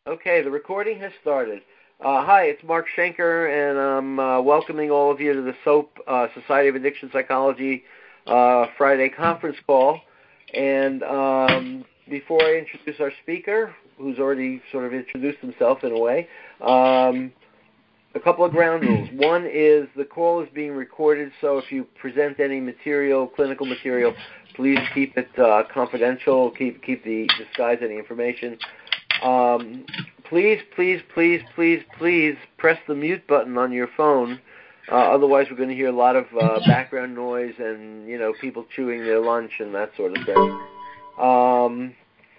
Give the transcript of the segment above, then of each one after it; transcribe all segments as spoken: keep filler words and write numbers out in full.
Okay, the recording has started. Uh, hi, it's Mark Schenker, and I'm uh, welcoming all of you to the SOAP, uh, Society of Addiction Psychology, uh, Friday conference call. And um, before I introduce our speaker, who's already sort of introduced himself in a way, um, a couple of ground rules. One is the call is being recorded, so if you present any material, clinical material, please keep it uh, confidential, keep keep the disguise any information. Um, please, please, please, please, please press the mute button on your phone. Uh, otherwise, we're going to hear a lot of uh, background noise and, you know, people chewing their lunch and that sort of thing. Um,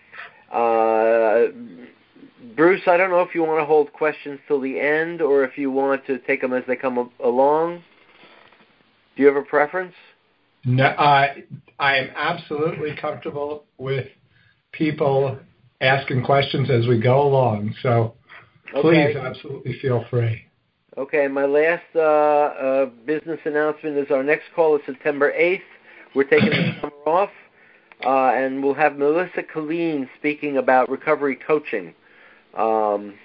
uh, Bruce, I don't know if you want to hold questions till the end or if you want to take them as they come along. Do you have a preference? No, I I am absolutely comfortable with people asking questions as we go along, so please Okay. absolutely feel free. Okay, my last uh, uh, business announcement is our next call is September eighth. We're taking the summer off, uh, and we'll have Melissa Colleen speaking about recovery coaching. Um,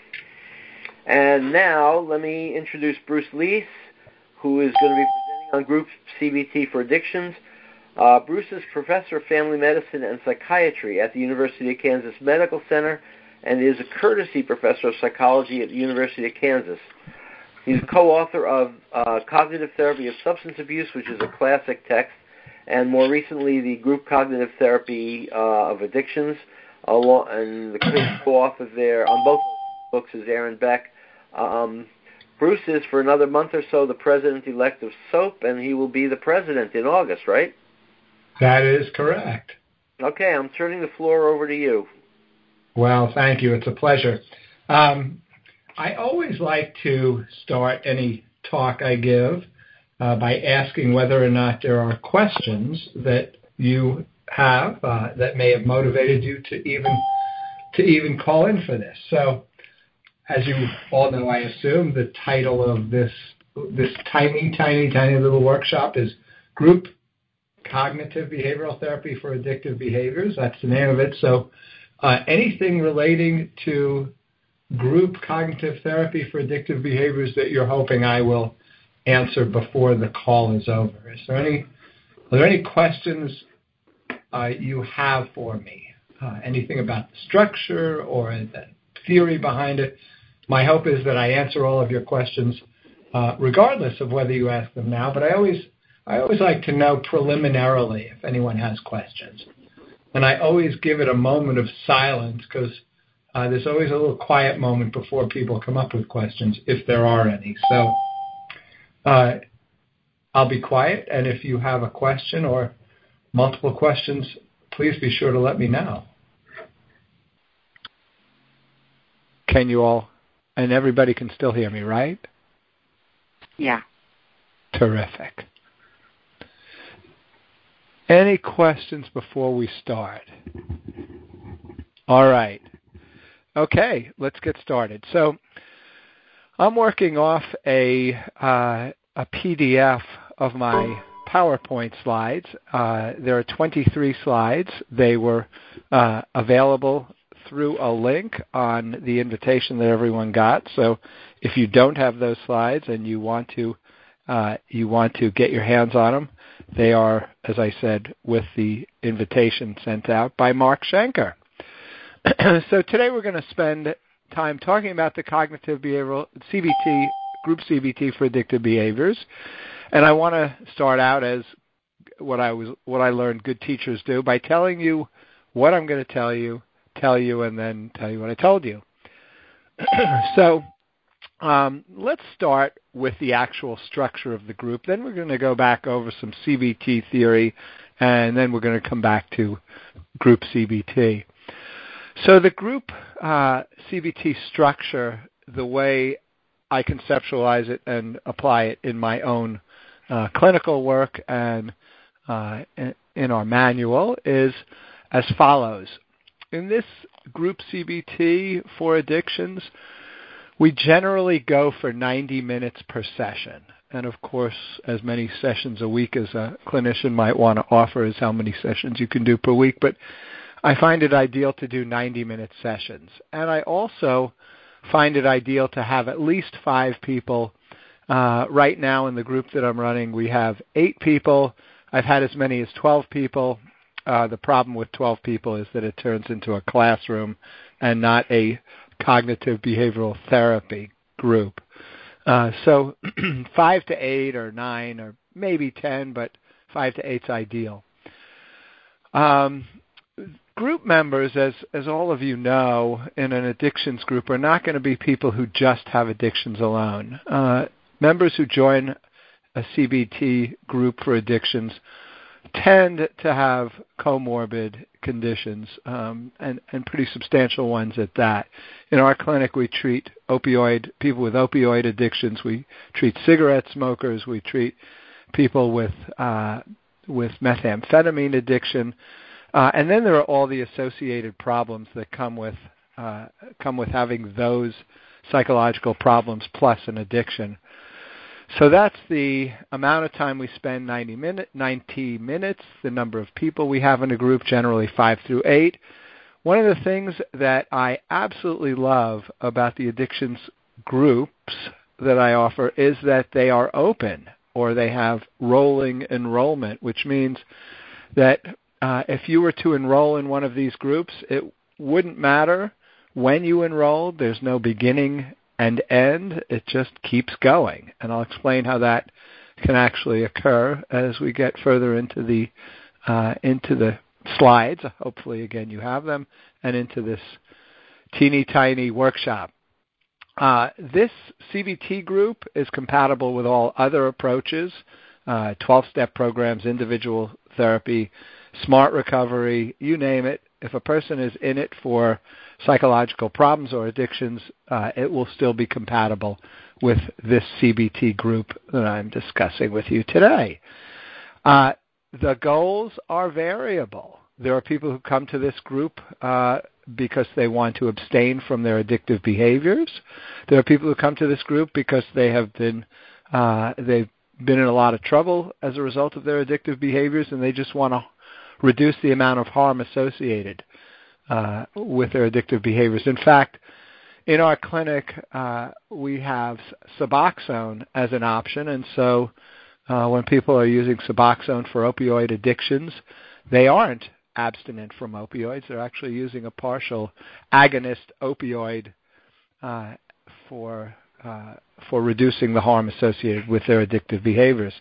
and now, let me introduce Bruce Leese, who is going to be presenting on Group C B T for Addictions. Uh, Bruce is Professor of Family Medicine and Psychiatry at the University of Kansas Medical Center and is a courtesy Professor of Psychology at the University of Kansas. He's a co-author of uh, Cognitive Therapy of Substance Abuse, which is a classic text, and more recently the Group Cognitive Therapy uh, of Addictions, along, and the co-author there on both books is Aaron Beck. Um, Bruce is, for another month or so, the president-elect of SOAP, and he will be the president in August, right? That is correct. Okay, I'm turning the floor over to you. Well, thank you. It's a pleasure. Um, I always like to start any talk I give uh, by asking whether or not there are questions that you have uh, that may have motivated you to even to even call in for this. So, as you all know, I assume the title of this this tiny, tiny, tiny little workshop is Group Cognitive Behavioral Therapy for Addictive Behaviors. That's the name of it. So, uh, anything relating to group cognitive therapy for addictive behaviors that you're hoping I will answer before the call is over. Is there any, are there any questions uh, you have for me? Uh, anything about the structure or the theory behind it? My hope is that I answer all of your questions uh, regardless of whether you ask them now, but I always I always like to know preliminarily if anyone has questions. And I always give it a moment of silence because Uh, there's always a little quiet moment before people come up with questions, if there are any. So uh, I'll be quiet, and if you have a question or multiple questions, please be sure to let me know. Can you all, and everybody can still hear me, right? Yeah. Terrific. Any questions before we start? All right. Okay, let's get started. So I'm working off a uh, a P D F of my PowerPoint slides. Uh, there are twenty-three slides. They were uh, available through a link on the invitation that everyone got. So if you don't have those slides and you want to uh, you want to get your hands on them, they are, as I said, with the invitation sent out by Mark Schenker. So today we're going to spend time talking about the cognitive behavioral C B T, group C B T for addictive behaviors. And I want to start out as what I was what I learned good teachers do by telling you what I'm going to tell you, tell you, and then tell you what I told you. So um, let's start with the actual structure of the group. Then we're going to go back over some C B T theory, and then we're going to come back to group C B T. So the group uh, C B T structure, the way I conceptualize it and apply it in my own uh, clinical work and uh, in our manual, is as follows. In this group C B T for addictions, we generally go for ninety minutes per session. And of course, as many sessions a week as a clinician might want to offer is how many sessions you can do per week. But I find it ideal to do ninety-minute sessions. And I also find it ideal to have at least five people. Uh, right now in the group that I'm running, we have eight people. I've had as many as twelve people. Uh, the problem with twelve people is that it turns into a classroom and not a cognitive behavioral therapy group. Uh, so five to eight or nine or maybe ten, but five to eight's ideal. Um, group members, as as all of you know, in an addictions group are not going to be people who just have addictions alone. Uh, members who join a C B T group for addictions tend to have comorbid conditions, um, and, and pretty substantial ones at that. In our clinic, we treat opioid people with opioid addictions. We treat cigarette smokers. We treat people with uh, with methamphetamine addiction, uh, and then there are all the associated problems that come with uh, come with having those psychological problems plus an addiction. So that's the amount of time we spend, ninety, minute, ninety minutes, the number of people we have in a group, generally five through eight. One of the things that I absolutely love about the addictions groups that I offer is that they are open, or they have rolling enrollment, which means that uh, if you were to enroll in one of these groups, it wouldn't matter when you enrolled. There's no beginning and end. It just keeps going. And I'll explain how that can actually occur as we get further into the uh, into the slides. Hopefully, again, you have them, and into this teeny tiny workshop. Uh, this C B T group is compatible with all other approaches, uh, twelve-step programs, individual therapy, smart recovery, you name it. If a person is in it for psychological problems or addictions, uh, it will still be compatible with this C B T group that I'm discussing with you today. Uh, the goals are variable. There are people who come to this group uh, because they want to abstain from their addictive behaviors. There are people who come to this group because they have been uh, they've been in a lot of trouble as a result of their addictive behaviors, and they just want to reduce the amount of harm associated uh, with their addictive behaviors. In fact, in our clinic, uh, we have Suboxone as an option, and so uh, when people are using Suboxone for opioid addictions, they aren't abstinent from opioids. They're actually using a partial agonist opioid uh, for uh, for reducing the harm associated with their addictive behaviors.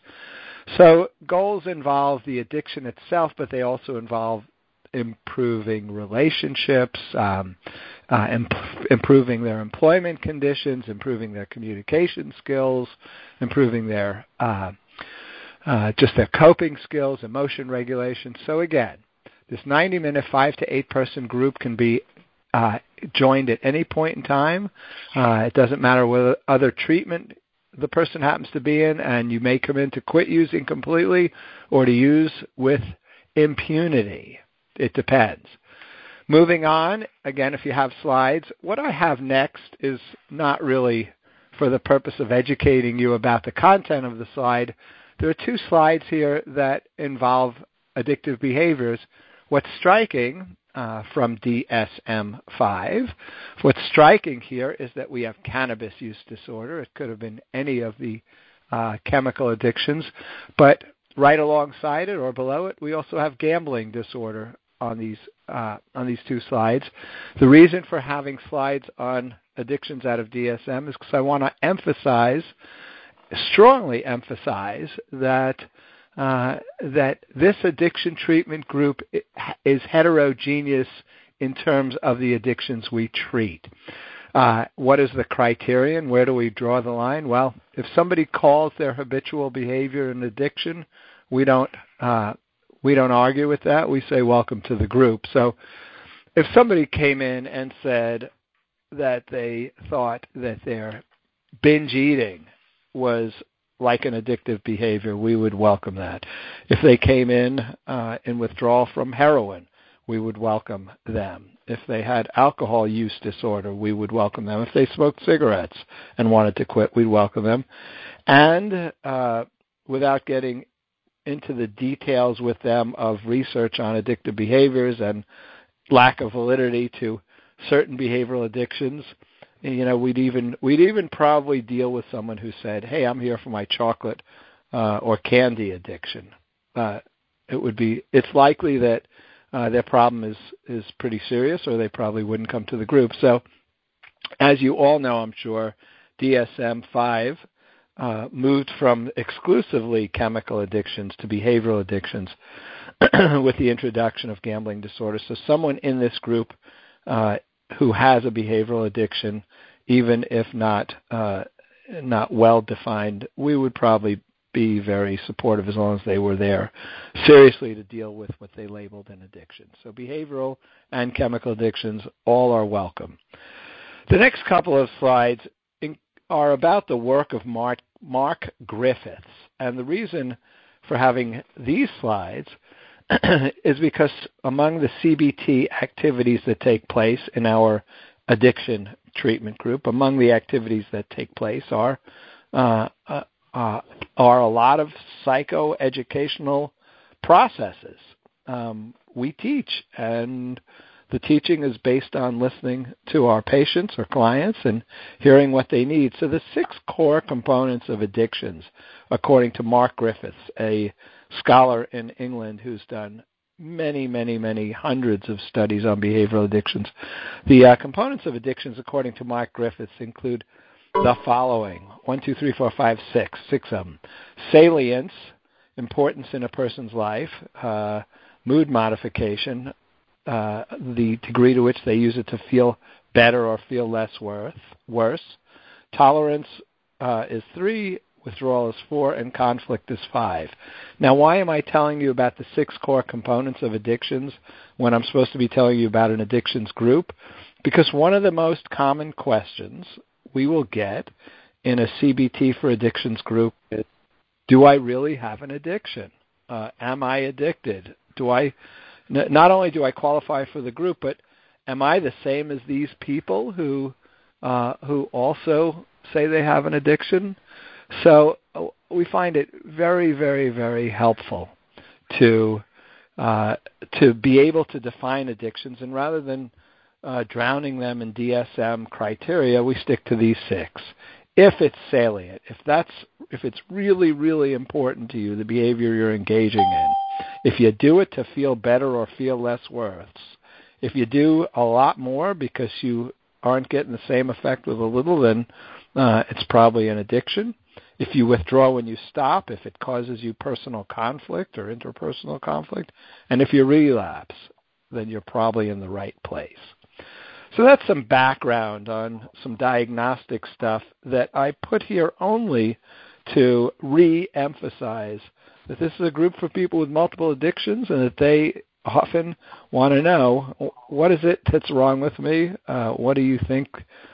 So goals involve the addiction itself, but they also involve improving relationships, um, uh, imp- improving their employment conditions, improving their communication skills, improving their uh, uh, just their coping skills, emotion regulation. So again, this ninety-minute, five to eight person group can be uh, joined at any point in time. Uh, it doesn't matter whether other treatment the person happens to be in, and you may come in to quit using completely or to use with impunity. It depends. Moving on, again, if you have slides, what I have next is not really for the purpose of educating you about the content of the slide. There are two slides here that involve addictive behaviors. What's striking uh, from D S M five, what's striking here is that we have cannabis use disorder. It could have been any of the uh, chemical addictions, but right alongside it or below it, we also have gambling disorder on these uh, on these two slides. The reason for having slides on addictions out of D S M is because I want to emphasize, strongly emphasize, that uh, that this addiction treatment group is heterogeneous in terms of the addictions we treat. Uh, what is the criterion? Where do we draw the line? Well, if somebody calls their habitual behavior an addiction, we don't uh, we don't argue with that. We say welcome to the group. So if somebody came in and said that they thought that their binge eating was like an addictive behavior, we would welcome that. If they came in uh, in withdrawal from heroin, we would welcome them. If they had alcohol use disorder, we would welcome them. If they smoked cigarettes and wanted to quit, we'd welcome them. And uh, without getting into the details with them of research on addictive behaviors and lack of validity to certain behavioral addictions. You know, we'd even we'd even probably deal with someone who said, "Hey, I'm here for my chocolate uh, or candy addiction." Uh, it would be it's likely that uh, their problem is is pretty serious, or they probably wouldn't come to the group. So, as you all know, I'm sure D S M five uh, moved from exclusively chemical addictions to behavioral addictions with the introduction of gambling disorder. So, someone in this group uh, who has a behavioral addiction, even if not uh, not well defined, we would probably be very supportive as long as they were there seriously to deal with what they labeled an addiction. So behavioral and chemical addictions all are welcome. The next couple of slides in, are about the work of Mark, Mark Griffiths. And the reason for having these slides is because among the C B T activities that take place in our addiction treatment group, among the activities that take place are uh, uh, uh, are a lot of psychoeducational processes. Um, we teach, and the teaching is based on listening to our patients or clients and hearing what they need. So the six core components of addictions, according to Mark Griffiths, a scholar in England who's done many, many, many hundreds of studies on behavioral addictions. The uh, components of addictions, according to Mark Griffiths, include the following. One, two, three, four, five, six. Six of them. Salience, importance in a person's life, uh, mood modification, uh, the degree to which they use it to feel better or feel less worth, worse. Tolerance uh, is three, withdrawal is four, and conflict is five. Now, why am I telling you about the six core components of addictions when I'm supposed to be telling you about an addictions group? Because one of the most common questions we will get in a C B T for addictions group is, do I really have an addiction? Uh, am I addicted? Do I, n- not only do I qualify for the group, but am I the same as these people who uh, who also say they have an addiction? So uh, we find it very, very, very helpful to uh, to be able to define addictions, and rather than uh, drowning them in D S M criteria, we stick to these six. If it's salient, if that's if it's really, really important to you, the behavior you're engaging in, if you do it to feel better or feel less worse, if you do a lot more because you aren't getting the same effect with a little, then uh, it's probably an addiction. If you withdraw when you stop, if it causes you personal conflict or interpersonal conflict, and if you relapse, then you're probably in the right place. So that's some background on some diagnostic stuff that I put here only to re-emphasize that this is a group for people with multiple addictions, and that they often want to know, what is it that's wrong with me? Uh, what do you think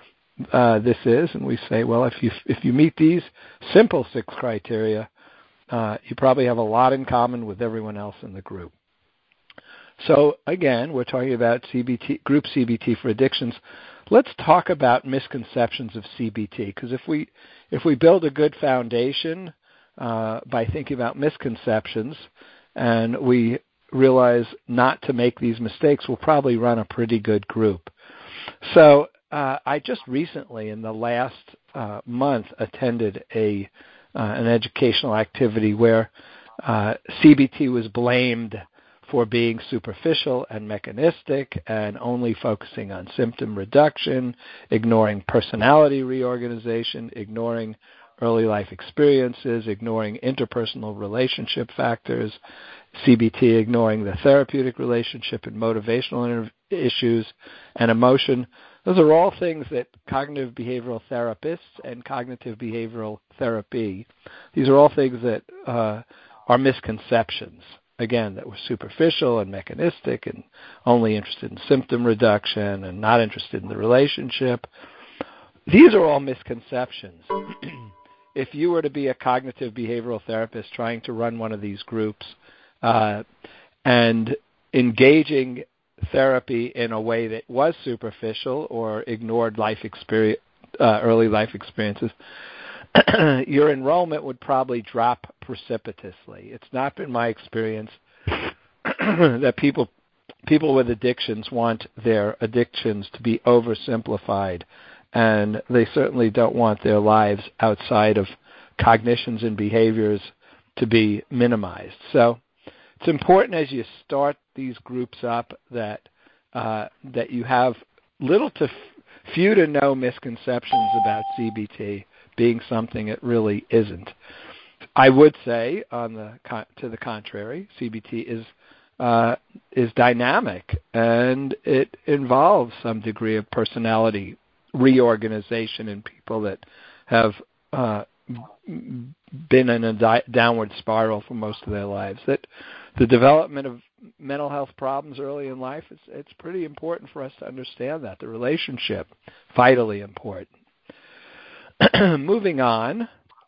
uh, this is? And we say, well, if you if you meet these simple six criteria, uh, you probably have a lot in common with everyone else in the group. So again, we're talking about C B T, group C B T for addictions. Let's talk about misconceptions of C B T, because if we if we build a good foundation uh, by thinking about misconceptions, and we realize not to make these mistakes, we'll probably run a pretty good group. So uh, I just recently, in the last uh, month, attended a uh, an educational activity where uh, C B T was blamed for being superficial and mechanistic and only focusing on symptom reduction, ignoring personality reorganization, ignoring early life experiences, ignoring interpersonal relationship factors, C B T ignoring the therapeutic relationship and motivational inter- issues, and emotion. Those are all things that cognitive behavioral therapists and cognitive behavioral therapy, these are all things that uh, are misconceptions. Again, that were superficial and mechanistic and only interested in symptom reduction and not interested in the relationship. These are all misconceptions. If you were to be a cognitive behavioral therapist trying to run one of these groups uh, and engaging therapy in a way that was superficial or ignored life experience, uh, early life experiences, your enrollment would probably drop precipitously. It's not been my experience that people people with addictions want their addictions to be oversimplified, and they certainly don't want their lives outside of cognitions and behaviors to be minimized. So it's important as you start these groups up that uh, that you have little to f- few to no misconceptions about C B T being something it really isn't. I would say, on the con- to the contrary, C B T is uh, is dynamic, and it involves some degree of personality reorganization in people that have uh, been in a di- downward spiral for most of their lives. That the development of mental health problems early in life, it's, it's pretty important for us to understand that. The relationship, vitally important. Moving on,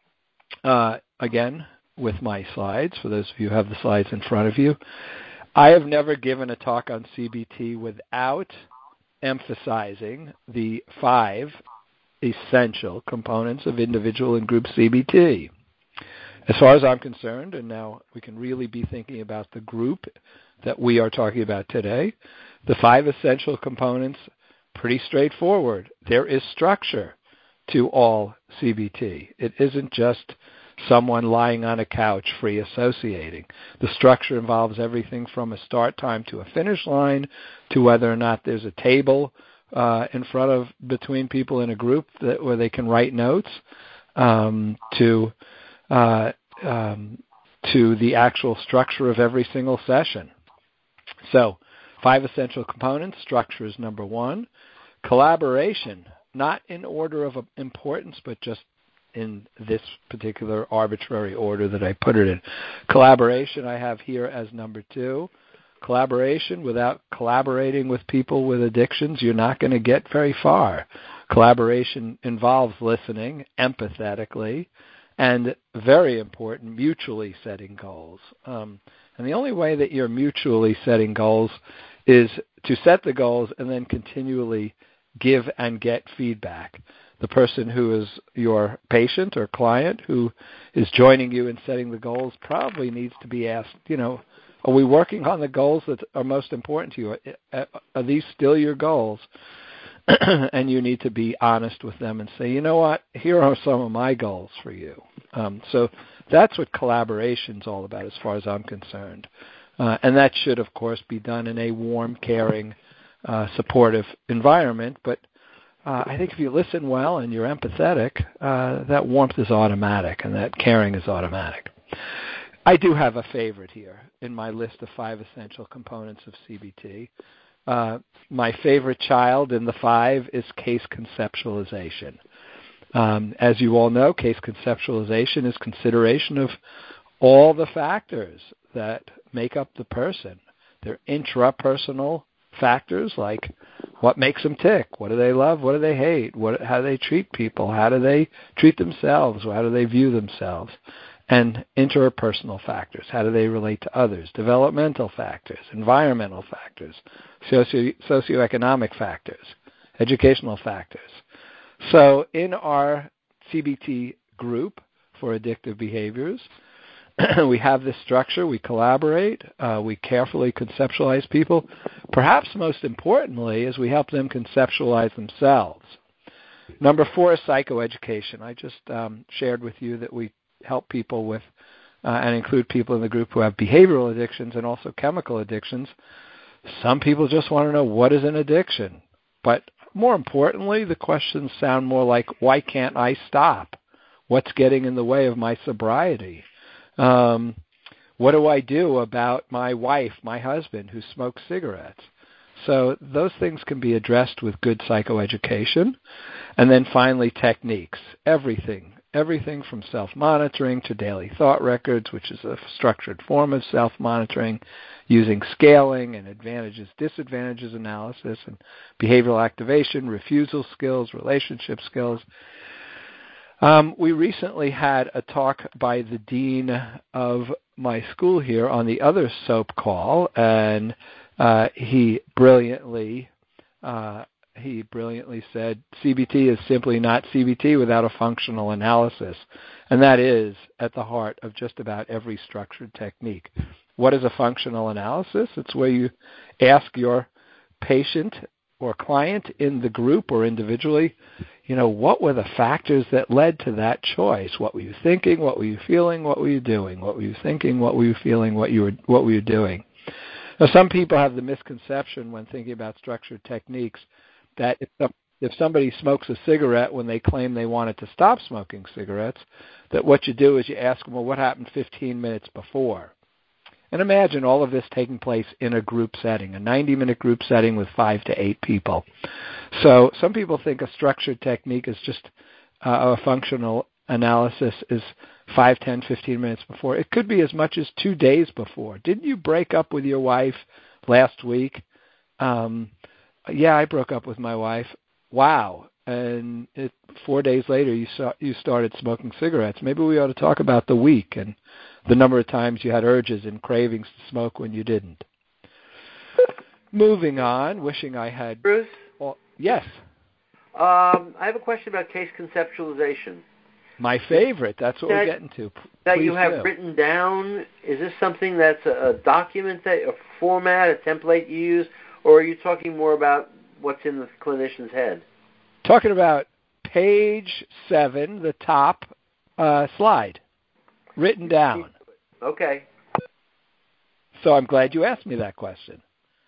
uh, again, with my slides, for those of you who have the slides in front of you, I have never given a talk on C B T without emphasizing the five essential components of individual and group C B T. As far as I'm concerned, and now we can really be thinking about the group that we are talking about today, the five essential components, pretty straightforward. There is structure to all C B T. It isn't just someone lying on a couch free associating. The structure involves everything from a start time to a finish line, to whether or not there's a table uh, in front of between people in a group that, where they can write notes, um, to uh, um, to the actual structure of every single session. So, five essential components. Structure is number one. Collaboration, not in order of importance, but just in this particular arbitrary order that I put it in. Collaboration I have here as number two. Collaboration, without collaborating with people with addictions, you're not going to get very far. Collaboration involves listening empathetically and, very important, mutually setting goals. Um, and the only way that you're mutually setting goals is to set the goals and then continually give and get feedback. The person who is your patient or client who is joining you in setting the goals probably needs to be asked, you know, are we working on the goals that are most important to you? Are these still your goals? And you need to be honest with them and say, you know what, here are some of my goals for you. Um, so that's what collaboration is all about as far as I'm concerned. Uh, and that should, of course, be done in a warm, caring, uh, supportive environment. But uh, I think if you listen well and you're empathetic, uh, that warmth is automatic and that caring is automatic. I do have a favorite here in my list of five essential components of C B T. Uh, my favorite child in the five is case conceptualization. Um, as you all know, case conceptualization is consideration of all the factors that make up the person. They're intrapersonal factors like what makes them tick, what do they love, what do they hate, what, how do they treat people, how do they treat themselves, how do they view themselves, and interpersonal factors, how do they relate to others, developmental factors, environmental factors, socio- socioeconomic factors, educational factors. So in our C B T group for addictive behaviors, we have this structure, we collaborate, uh, we carefully conceptualize people. Perhaps most importantly is we help them conceptualize themselves. Number four is psychoeducation. I just um, shared with you that we help people with uh, and include people in the group who have behavioral addictions and also chemical addictions. Some people just want to know what is an addiction. But more importantly, the questions sound more like, why can't I stop? What's getting in the way of my sobriety? Um, what do I do about my wife, my husband, who smokes cigarettes? So those things can be addressed with good psychoeducation. And then finally, techniques. Everything. Everything from self-monitoring to daily thought records, which is a structured form of self-monitoring, using scaling and advantages, disadvantages analysis, and behavioral activation, refusal skills, relationship skills. Um, we recently had a talk by the dean of my school here on the other SOAP call, and uh, he brilliantly uh, he brilliantly said C B T is simply not C B T without a functional analysis, and that is at the heart of just about every structured technique. What is a functional analysis? It's where you ask your patient or client in the group or individually, you know, what were the factors that led to that choice? What were you thinking? What were you feeling? What were you doing? What were you thinking? What were you feeling? What you were what were you doing? Now, some people have the misconception when thinking about structured techniques that if, some, if somebody smokes a cigarette when they claim they wanted to stop smoking cigarettes, that what you do is you ask them, well, what happened fifteen minutes before? And imagine all of this taking place in a group setting, a ninety-minute group setting with five to eight people. So some people think a structured technique is just uh, a functional analysis is five, ten, fifteen minutes before. It could be as much as two days before. Didn't you break up with your wife last week? Um, yeah, I broke up with my wife. Wow. And it, four days later, you saw, you started smoking cigarettes. Maybe we ought to talk about the week and the number of times you had urges and cravings to smoke when you didn't. Moving on, wishing I had... Bruce? Well, yes. Um, I have a question about case conceptualization. My favorite. That's what that, we're getting to. P- that you have do. written down, is this something that's a, a document, that, a format, a template you use, or are you talking more about what's in the clinician's head? Talking about page seven, the top uh, slide, written down. Okay. So I'm glad you asked me that question.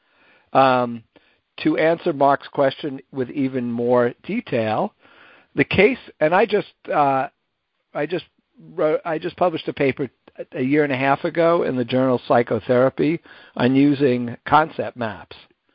Um, to answer Mark's question with even more detail, the case, and I just, uh, I just wrote, I just published a paper a year and a half ago in the journal Psychotherapy on using concept maps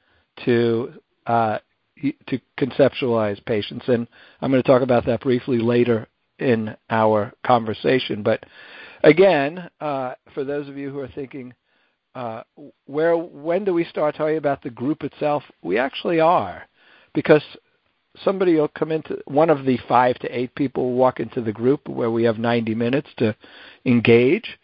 to uh, to conceptualize patients, and I'm going to talk about that briefly later in our conversation. But again, uh, for those of you who are thinking, uh, where when do we start talking about the group itself? We actually are, because somebody will come into, one of the five to eight people will walk into the group where we have ninety minutes to engage,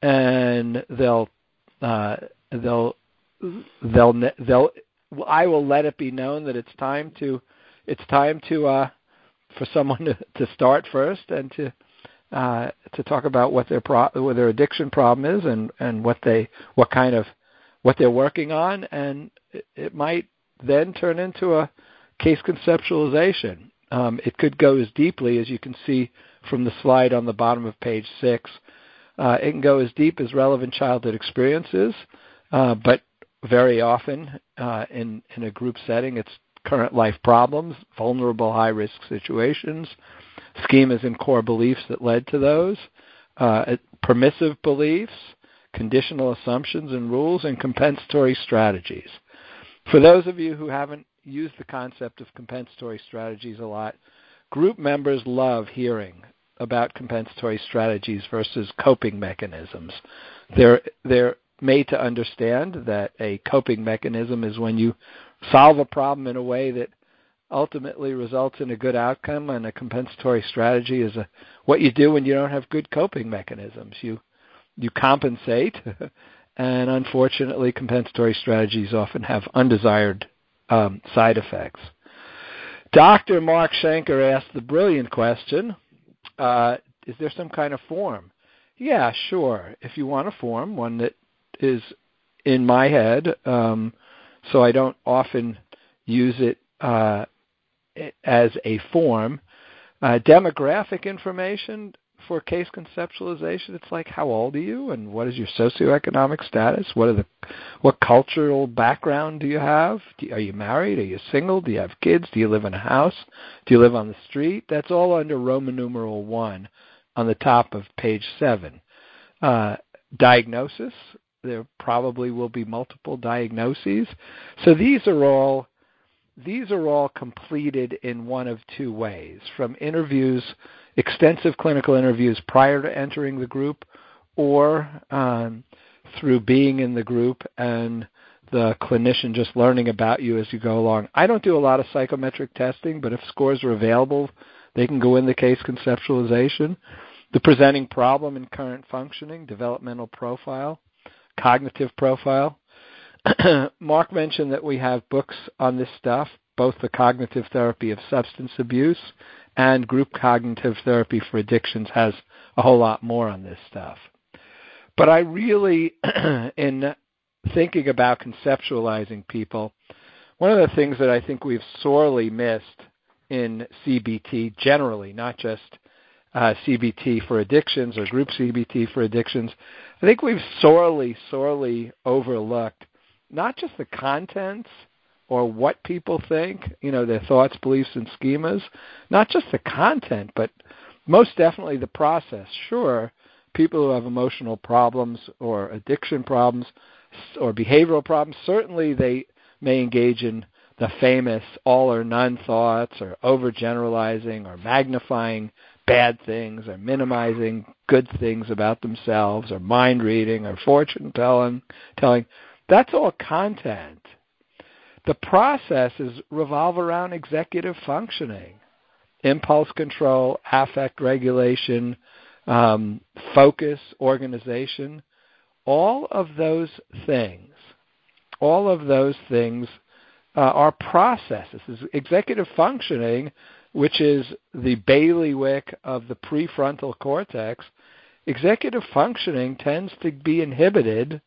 and they'll uh, they'll they'll they'll I will let it be known that it's time to it's time to uh, for someone to, to start first and to uh, to talk about what their pro- what their addiction problem is and, and what they what kind of what they're working on, and it, it might then turn into a case conceptualization. Um, it could go as deeply as you can see from the slide on the bottom of page six. Uh, it can go as deep as relevant childhood experiences, uh, but very often uh, in, in a group setting, it's current life problems, vulnerable high-risk situations, schemas and core beliefs that led to those, uh, permissive beliefs, conditional assumptions and rules, and compensatory strategies. For those of you who haven't used the concept of compensatory strategies a lot, group members love hearing about compensatory strategies versus coping mechanisms. They're they're made to understand that a coping mechanism is when you solve a problem in a way that ultimately results in a good outcome, and a compensatory strategy is a, what you do when you don't have good coping mechanisms. You you compensate, and unfortunately compensatory strategies often have undesired um, side effects. Doctor Mark Schenker asked the brilliant question, uh, is there some kind of form? Yeah, sure. If you want a form, one that is in my head, um, so I don't often use it uh, as a form. Uh, demographic information for case conceptualization, it's like, how old are you and what is your socioeconomic status? What are the, what cultural background do you have? Do, are you married? Are you single? Do you have kids? Do you live in a house? Do you live on the street? That's all under Roman numeral one on the top of page seven. Uh, diagnosis, there probably will be multiple diagnoses. So these are all These are all completed in one of two ways, from interviews, extensive clinical interviews prior to entering the group, or um, through being in the group and the clinician just learning about you as you go along. I don't do a lot of psychometric testing, but if scores are available, they can go in the case conceptualization. The presenting problem and current functioning, developmental profile, cognitive profile. Mark mentioned that we have books on this stuff, both the cognitive therapy of substance abuse and group cognitive therapy for addictions has a whole lot more on this stuff. But I really, in thinking about conceptualizing people, one of the things that I think we've sorely missed in C B T generally, not just uh, C B T for addictions or group C B T for addictions, I think we've sorely, sorely overlooked not just the contents or what people think, you know, their thoughts, beliefs, and schemas, not just the content, but most definitely the process. Sure, people who have emotional problems or addiction problems or behavioral problems, certainly they may engage in the famous all or none thoughts or overgeneralizing or magnifying bad things or minimizing good things about themselves or mind reading or fortune telling. telling. That's all content. The processes revolve around executive functioning, impulse control, affect regulation, um, focus, organization. All of those things, all of those things uh, are processes. Executive functioning, which is the bailiwick of the prefrontal cortex, executive functioning tends to be inhibited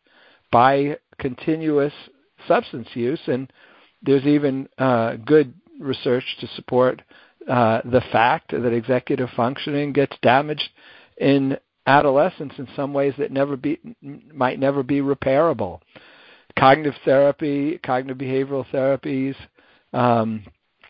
by continuous substance use, and there's even uh, good research to support uh, the fact that executive functioning gets damaged in adolescence in some ways that never be might never be repairable. Cognitive therapy, cognitive behavioral therapies, um,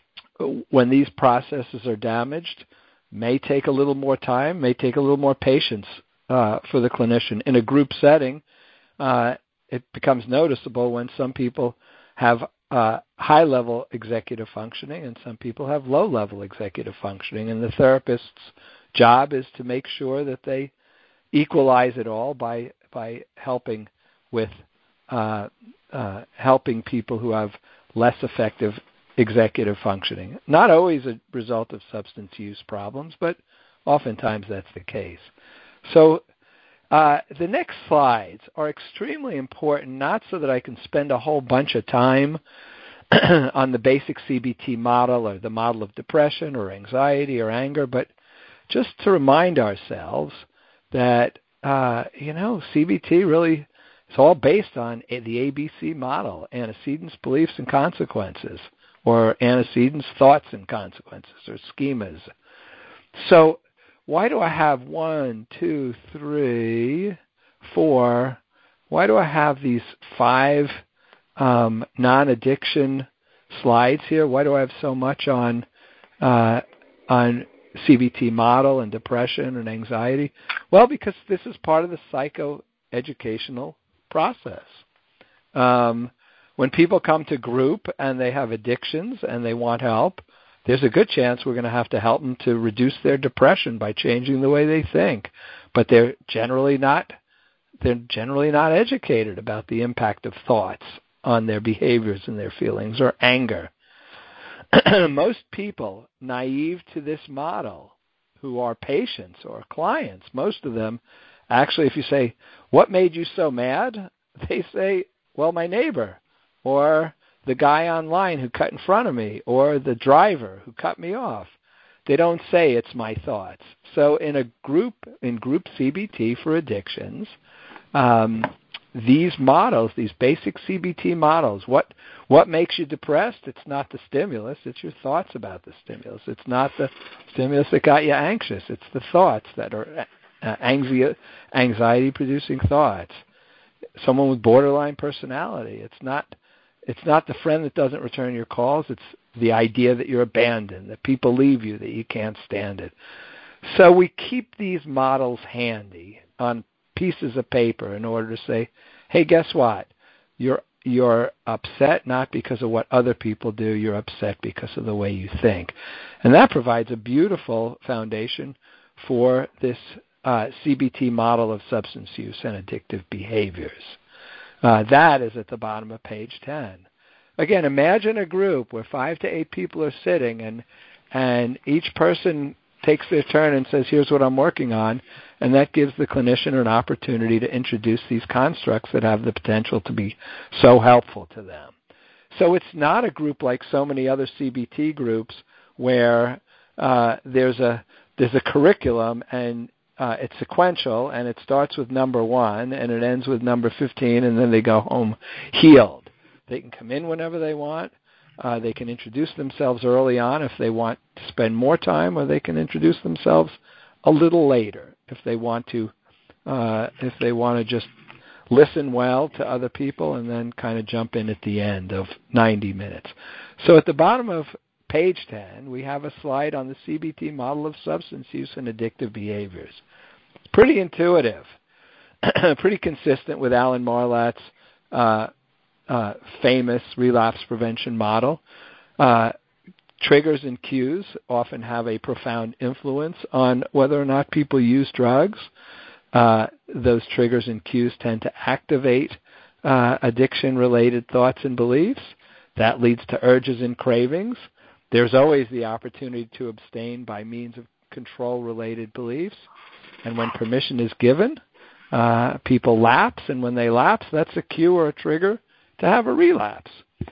when these processes are damaged, may take a little more time, may take a little more patience uh, for the clinician. In a group setting, uh, it becomes noticeable when some people have uh, high-level executive functioning and some people have low-level executive functioning. And the therapist's job is to make sure that they equalize it all by by helping with uh, uh, helping people who have less effective executive functioning. Not always a result of substance use problems, but oftentimes that's the case. So uh, the next slides are extremely important, not so that I can spend a whole bunch of time on the basic C B T model or the model of depression or anxiety or anger, but just to remind ourselves that, uh, you know, C B T really is all based on the A B C model, antecedents, beliefs, and consequences, or antecedents, thoughts, and consequences, or schemas. So why do I have one, two, three, four, why do I have these five um, non-addiction slides here? Why do I have so much on uh, on C B T model and depression and anxiety? Well, because this is part of the psychoeducational process. Um, when people come to group and they have addictions and they want help, there's a good chance we're going to have to help them to reduce their depression by changing the way they think. But they're generally not they're generally not educated about the impact of thoughts on their behaviors and their feelings or anger. Most people naive to this model who are patients or clients, most of them, actually, if you say, what made you so mad? They say, well, my neighbor, or the guy online who cut in front of me, or the driver who cut me off. They don't say it's my thoughts. So in a group, in group C B T for addictions, um, these models, these basic C B T models, what what makes you depressed? It's not the stimulus, it's your thoughts about the stimulus. It's not the stimulus that got you anxious. It's the thoughts that are uh, anxiety-producing thoughts. Someone with borderline personality. It's not it's not the friend that doesn't return your calls. It's the idea that you're abandoned, that people leave you, that you can't stand it. So we keep these models handy on pieces of paper in order to say, hey, guess what? You're you're upset not because of what other people do. You're upset because of the way you think. And that provides a beautiful foundation for this uh, C B T model of substance use and addictive behaviors. Uh, that is at the bottom of page ten. Again, imagine a group where five to eight people are sitting, and and each person takes their turn and says, here's what I'm working on, and that gives the clinician an opportunity to introduce these constructs that have the potential to be so helpful to them. So it's not a group like so many other C B T groups where uh, there's a there's a curriculum and uh, it's sequential, and it starts with number one, and it ends with number fifteen, and then they go home healed. They can come in whenever they want. Uh, they can introduce themselves early on if they want to spend more time, or they can introduce themselves a little later if they want to. Uh, if they want to just listen well to other people and then kind of jump in at the end of ninety minutes. So at the bottom of page ten, we have a slide on the C B T model of substance use and addictive behaviors. It's pretty intuitive, pretty consistent with Alan Marlat's uh, uh, famous relapse prevention model. Uh, triggers and cues often have a profound influence on whether or not people use drugs. Uh, those triggers and cues tend to activate uh, addiction-related thoughts and beliefs. That leads to urges and cravings. There's always the opportunity to abstain by means of control-related beliefs. And when permission is given, uh, people lapse. And when they lapse, that's a cue or a trigger to have a relapse.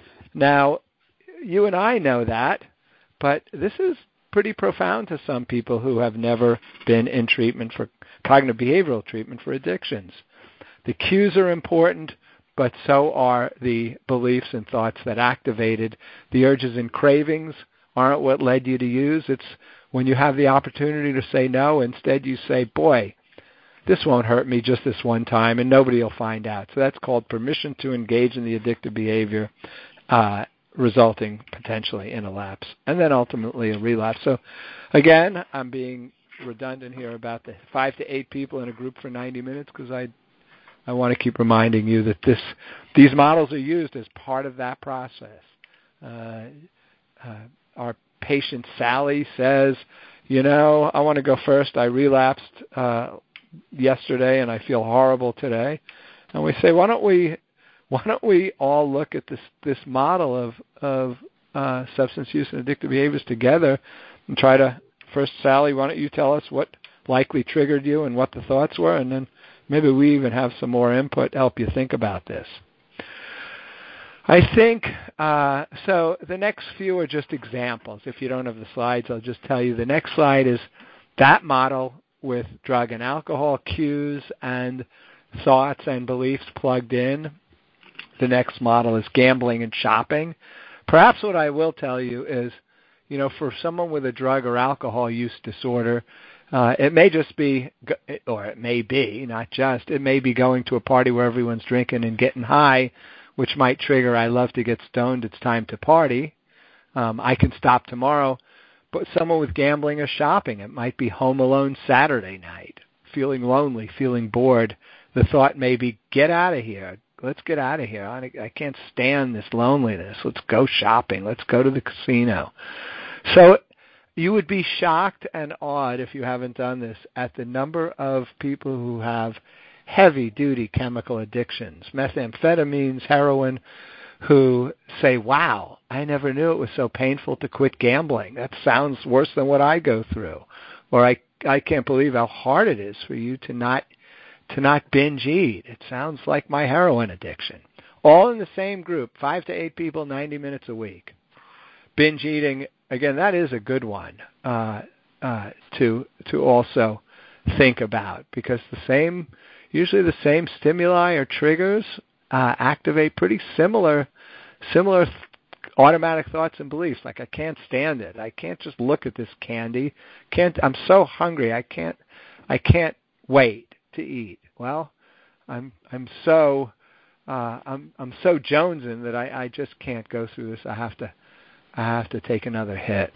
Now, you and I know that, but this is pretty profound to some people who have never been in treatment for cognitive behavioral treatment for addictions. The cues are important, but so are the beliefs and thoughts that activated. The urges and cravings aren't what led you to use. It's when you have the opportunity to say no, instead you say, boy, this won't hurt me just this one time, and nobody will find out. So that's called permission to engage in the addictive behavior, uh, resulting potentially in a lapse, and then ultimately a relapse. So again, I'm being redundant here about the five to eight people in a group for ninety minutes because I I want to keep reminding you that this these models are used as part of that process. Uh, uh, our patient Sally says, you know, I want to go first. I relapsed uh, yesterday and I feel horrible today. And we say, why don't we why don't we all look at this this model of of uh, substance use and addictive behaviors together and try to first, Sally, why don't you tell us what likely triggered you and what the thoughts were, and then maybe we even have some more input to help you think about this. I think, uh, so the next few are just examples. If you don't have the slides, I'll just tell you the next slide is that model with drug and alcohol cues and thoughts and beliefs plugged in. The next model is gambling and shopping. Perhaps what I will tell you is, you know, for someone with a drug or alcohol use disorder, uh, it may just be, or it may be, not just, it may be going to a party where everyone's drinking and getting high, which might trigger, I love to get stoned, it's time to party. Um, I can stop tomorrow. But someone with gambling or shopping, it might be home alone Saturday night, feeling lonely, feeling bored. The thought may be, get out of here. Let's get out of here. I, I can't stand this loneliness. Let's go shopping. Let's go to the casino. So you would be shocked and awed if you haven't done this at the number of people who have heavy-duty chemical addictions, methamphetamines, heroin, who say, wow, I never knew it was so painful to quit gambling. That sounds worse than what I go through. Or I, I can't believe how hard it is for you to not to not binge eat. It sounds like my heroin addiction. All in the same group, five to eight people, ninety minutes a week. Binge eating, again, that is a good one uh, uh, to to also think about, because the same, usually the same stimuli or triggers uh, activate pretty similar similar th- automatic thoughts and beliefs. Like, I can't stand it. I can't just look at this candy. Can't. I'm so hungry. I can't. I can't wait to eat. Well, I'm I'm so uh, I'm I'm so jonesing that I, I just can't go through this. I have to I have to take another hit.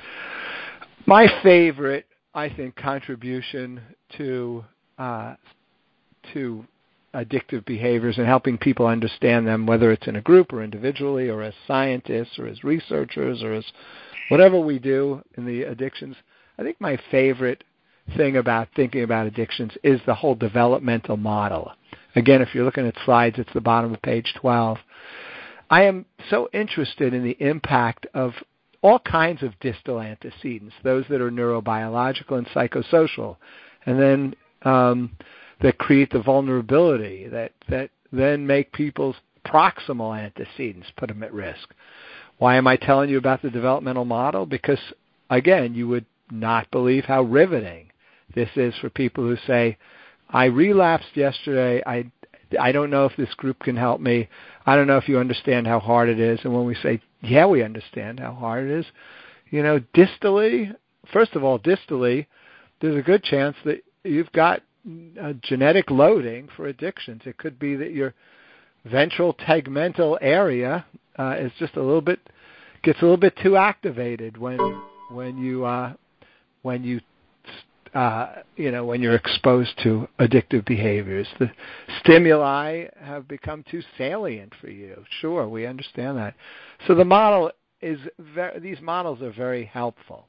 My favorite, I think, contribution to uh, to addictive behaviors and helping people understand them, whether it's in a group or individually or as scientists or as researchers or as whatever we do in the addictions, I think my favorite thing about thinking about addictions is the whole developmental model. Again, if you're looking at slides, it's the bottom of page twelve. I am so interested in the impact of all kinds of distal antecedents, those that are neurobiological and psychosocial, and then um, that create the vulnerability, that, that then make people's proximal antecedents put them at risk. Why am I telling you about the developmental model? Because, again, you would not believe how riveting This is for people who say, I relapsed yesterday. I, I don't know if this group can help me. I don't know if you understand how hard it is. And when we say, yeah, we understand how hard it is, you know, distally, first of all, distally, there's a good chance that you've got a genetic loading for addictions. It could be that your ventral tegmental area uh, is just a little bit, gets a little bit too activated when when you uh, when you uh, you know when you're exposed to addictive behaviors. The stimuli have become too salient for you. Sure, we understand that. So the model is very, these models are very helpful.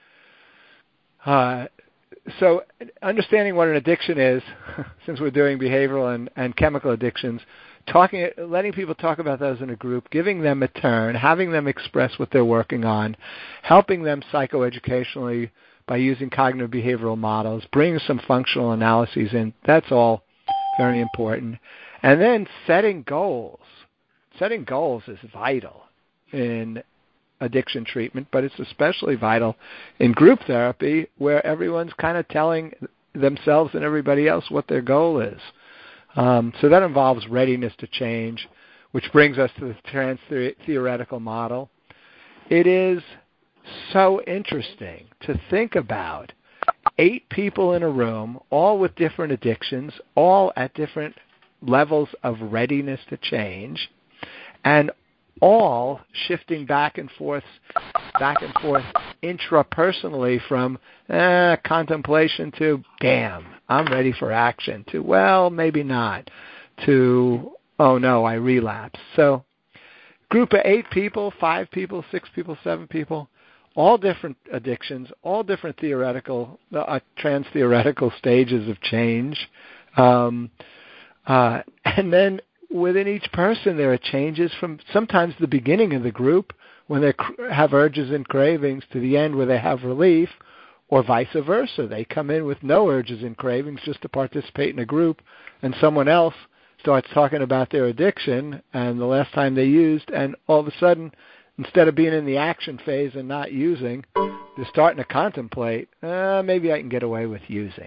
Uh, so understanding what an addiction is, since we're doing behavioral and, and chemical addictions, talking, letting people talk about those in a group, giving them a turn, having them express what they're working on, helping them psychoeducationally by using cognitive behavioral models, bringing some functional analyses in, that's all very important. And then setting goals. Setting goals is vital in addiction treatment, but it's especially vital in group therapy where everyone's kind of telling themselves and everybody else what their goal is. Um, so that involves readiness to change, which brings us to the trans-theoretical model. It is so interesting to think about eight people in a room, all with different addictions, all at different levels of readiness to change, and all shifting back and forth, back and forth intrapersonally from eh, contemplation to, damn, I'm ready for action, to, well, maybe not, to, oh no, I relapsed. So group of eight people, five people, six people, seven people, all different addictions, all different theoretical, uh, trans-theoretical stages of change. Um, uh, and then within each person, there are changes from sometimes the beginning of the group when they cr- have urges and cravings to the end where they have relief, or vice versa. They come in with no urges and cravings just to participate in a group, and someone else starts talking about their addiction and the last time they used, and all of a sudden, instead of being in the action phase and not using, they're starting to contemplate, uh, maybe I can get away with using.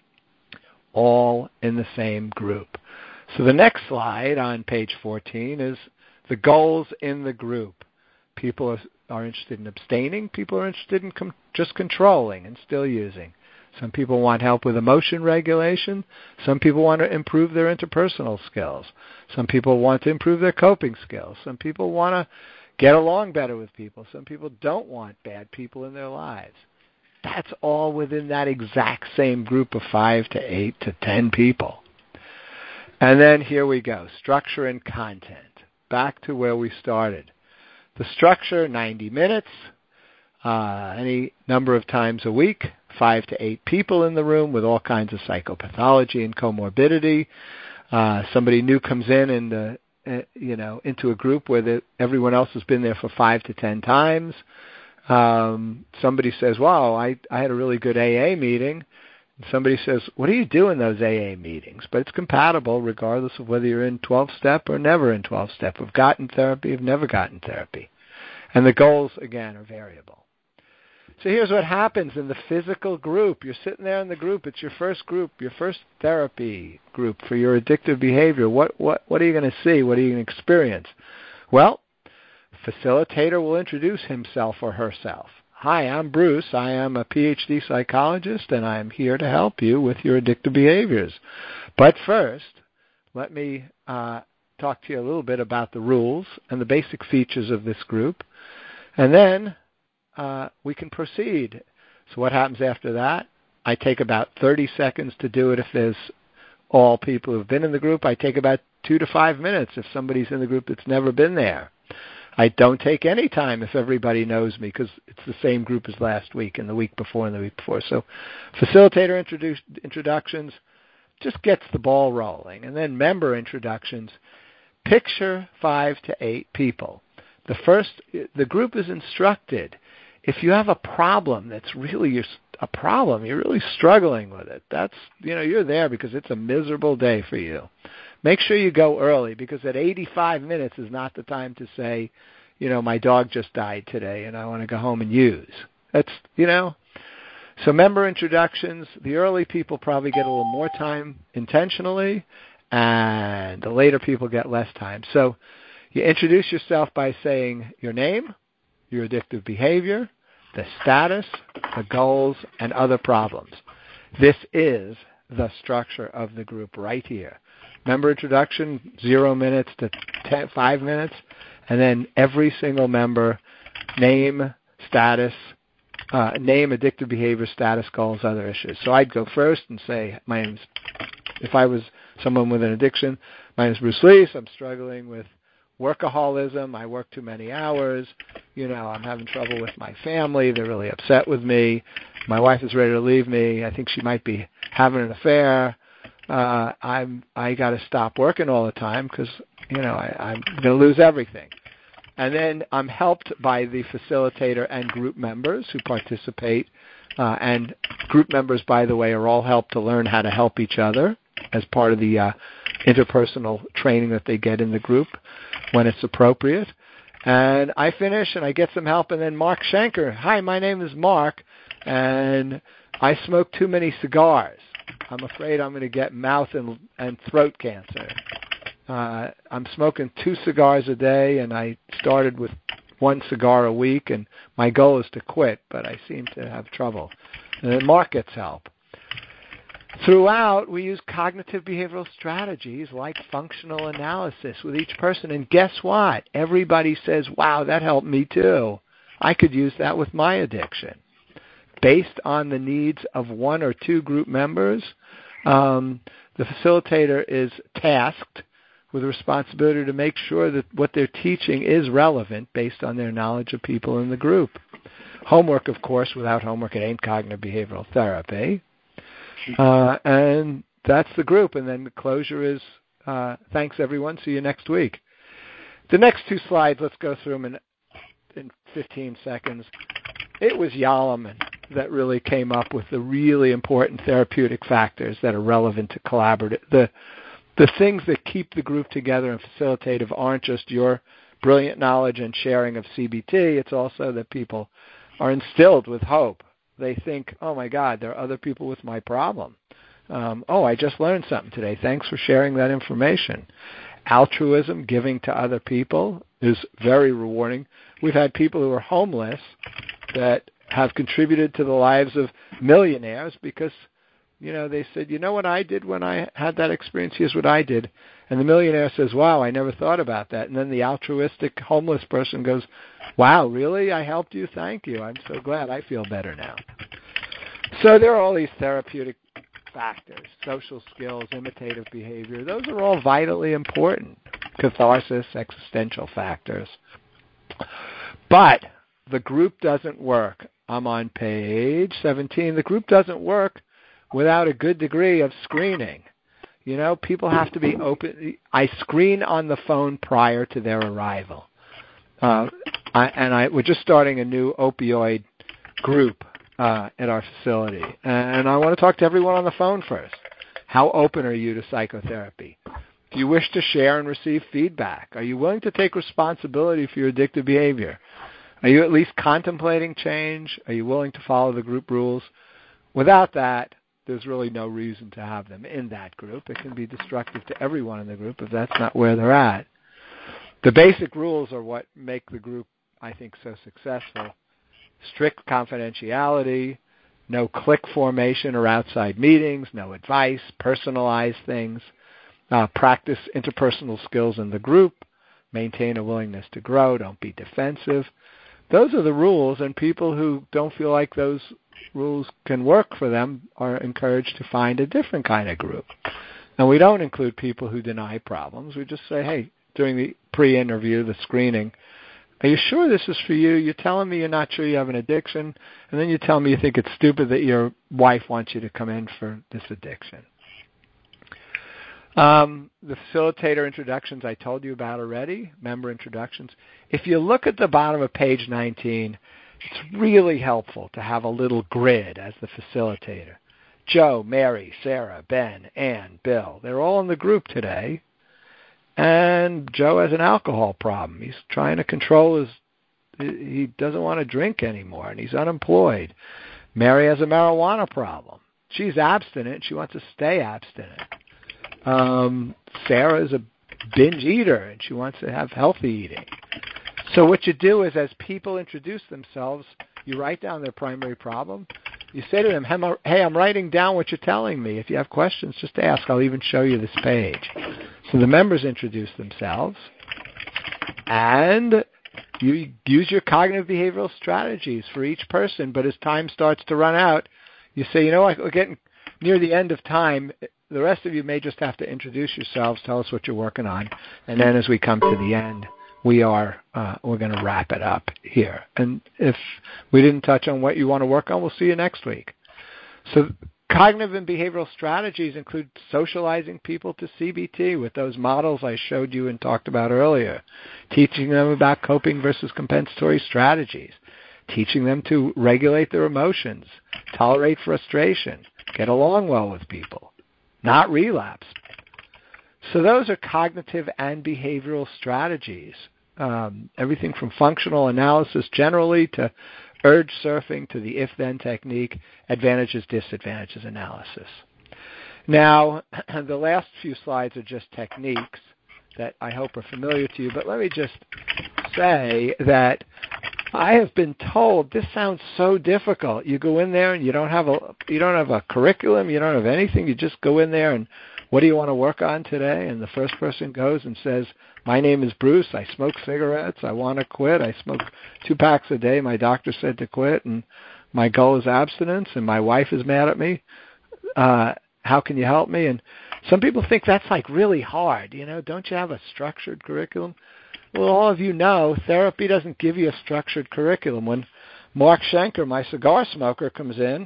All in the same group. So the next slide on page fourteen is the goals in the group. People are, are interested in abstaining. People are interested in com- just controlling and still using. Some people want help with emotion regulation. Some people want to improve their interpersonal skills. Some people want to improve their coping skills. Some people want to get along better with people. Some people don't want bad people in their lives. That's all within that exact same group of five to eight to ten people. And then here we go, structure and content. Back to where we started. The structure, ninety minutes, uh, any number of times a week, five to eight people in the room with all kinds of psychopathology and comorbidity. Uh, somebody new comes in and, uh, uh, you know, into a group where the, everyone else has been there for five to ten times. Um, somebody says, wow, I, I had a really good A A meeting. Somebody says, what do you do in those A A meetings? But it's compatible regardless of whether you're in twelve-step or never in twelve-step. We've gotten therapy, we've never gotten therapy. And the goals, again, are variable. So here's what happens in the physical group. You're sitting there in the group. It's your first group, your first therapy group for your addictive behavior. What, what, what are you going to see? What are you going to experience? Well, facilitator will introduce himself or herself. Hi, I'm Bruce. I am a P H D psychologist, and I'm here to help you with your addictive behaviors. But first, let me uh, talk to you a little bit about the rules and the basic features of this group, and then uh, we can proceed. So what happens after that? I take about thirty seconds to do it if there's all people who've been in the group. I take about two to five minutes if somebody's in the group that's never been there. I don't take any time if everybody knows me because it's the same group as last week and the week before and the week before. So facilitator introduce, introductions just gets the ball rolling. And then member introductions. Picture five to eight people. The first, the group is instructed. If you have a problem that's really a problem, you're really struggling with it, that's, you know, you're there because it's a miserable day for you. Make sure you go early because at eighty-five minutes is not the time to say, you know, my dog just died today and I want to go home and use. That's, you know. So member introductions, the early people probably get a little more time intentionally, and the later people get less time. So you introduce yourself by saying your name, your addictive behavior, the status, the goals, and other problems. This is the structure of the group right here. Member introduction, zero minutes to ten, five minutes, and then every single member, name, status, uh, name, addictive behavior, status, goals, other issues. So I'd go first and say, my name's, if I was someone with an addiction, my name's Bruce Leese, I'm struggling with workaholism, I work too many hours, you know, I'm having trouble with my family, they're really upset with me, my wife is ready to leave me, I think she might be having an affair, uh, I'm, I got to stop working all the time because, you know, I, I'm going to lose everything. And then I'm helped by the facilitator and group members who participate, uh, and group members, by the way, are all helped to learn how to help each other as part of the uh, interpersonal training that they get in the group when it's appropriate. And I finish and I get some help, and then Mark Schenker, hi, my name is Mark, and I smoke too many cigars. I'm afraid I'm going to get mouth and, and throat cancer. Uh, I'm smoking two cigars a day, and I started with one cigar a week, and my goal is to quit, but I seem to have trouble. And then Mark gets help. Throughout, we use cognitive behavioral strategies like functional analysis with each person. And guess what? Everybody says, wow, that helped me too. I could use that with my addiction. Based on the needs of one or two group members, um, the facilitator is tasked with the responsibility to make sure that what they're teaching is relevant based on their knowledge of people in the group. Homework, of course, without homework, it ain't cognitive behavioral therapy. Uh, and that's the group. And then the closure is, uh, thanks, everyone. See you next week. The next two slides, let's go through them in, in fifteen seconds. It was Yalaman that really came up with the really important therapeutic factors that are relevant to collaborative. The, the things that keep the group together and facilitative aren't just your brilliant knowledge and sharing of C B T. It's also that people are instilled with hope. They think, oh, my God, there are other people with my problem. Um, oh, I just learned something today. Thanks for sharing that information. Altruism, giving to other people, is very rewarding. We've had people who are homeless that have contributed to the lives of millionaires because, you know, they said, you know what I did when I had that experience? Here's what I did. And the millionaire says, wow, I never thought about that. And then the altruistic homeless person goes, wow, really? I helped you? Thank you. I'm so glad. I feel better now. So there are all these therapeutic factors, social skills, imitative behavior. Those are all vitally important. Catharsis, existential factors. But the group doesn't work. I'm on page seventeen. The group doesn't work without a good degree of screening. You know, people have to be open. I screen on the phone prior to their arrival. Uh, I, and I, we're just starting a new opioid group uh, at our facility. And I want to talk to everyone on the phone first. How open are you to psychotherapy? Do you wish to share and receive feedback? Are you willing to take responsibility for your addictive behavior? Are you at least contemplating change? Are you willing to follow the group rules? Without that, there's really no reason to have them in that group. It can be destructive to everyone in the group if that's not where they're at. The basic rules are what make the group, I think, so successful. Strict confidentiality, no clique formation or outside meetings, no advice, personalized things, uh, practice interpersonal skills in the group, maintain a willingness to grow, don't be defensive. Those are the rules, and people who don't feel like those rules can work for them are encouraged to find a different kind of group. And we don't include people who deny problems. We just say, hey, during the pre-interview, the screening, are you sure this is for you? You're telling me you're not sure you have an addiction, and then you tell me you think it's stupid that your wife wants you to come in for this addiction. Um, the facilitator introductions I told you about already, member introductions. If you look at the bottom of page nineteen, it's really helpful to have a little grid as the facilitator. Joe, Mary, Sarah, Ben, Ann, Bill, they're all in the group today. And Joe has an alcohol problem. He's trying to control his, he doesn't want to drink anymore, and he's unemployed. Mary has a marijuana problem. She's abstinent. She wants to stay abstinent. Um, Sarah is a binge eater, and she wants to have healthy eating. So what you do is, as people introduce themselves, you write down their primary problem. You say to them, hey, I'm writing down what you're telling me. If you have questions, just ask. I'll even show you this page. So the members introduce themselves, and you use your cognitive behavioral strategies for each person. But as time starts to run out, you say, you know what, we're getting near the end of time. The rest of you may just have to introduce yourselves, tell us what you're working on, and then as we come to the end, we are uh, we're going to wrap it up here. And if we didn't touch on what you want to work on, we'll see you next week. So cognitive and behavioral strategies include socializing people to C B T with those models I showed you and talked about earlier, teaching them about coping versus compensatory strategies, teaching them to regulate their emotions, tolerate frustration, get along well with people, not relapse. So those are cognitive and behavioral strategies, um, everything from functional analysis generally to urge surfing to the if-then technique, advantages, disadvantages analysis. Now, the last few slides are just techniques that I hope are familiar to you, but let me just say that I have been told this sounds so difficult. You go in there and you don't have a you don't have a curriculum, you don't have anything. You just go in there and what do you want to work on today? And the first person goes and says, my name is Bruce. I smoke cigarettes. I want to quit. I smoke two packs a day. My doctor said to quit, and my goal is abstinence, and my wife is mad at me. Uh, how can you help me? And some people think that's like really hard. You know, don't you have a structured curriculum? Well, all of you know, therapy doesn't give you a structured curriculum. When Mark Schenker, my cigar smoker, comes in,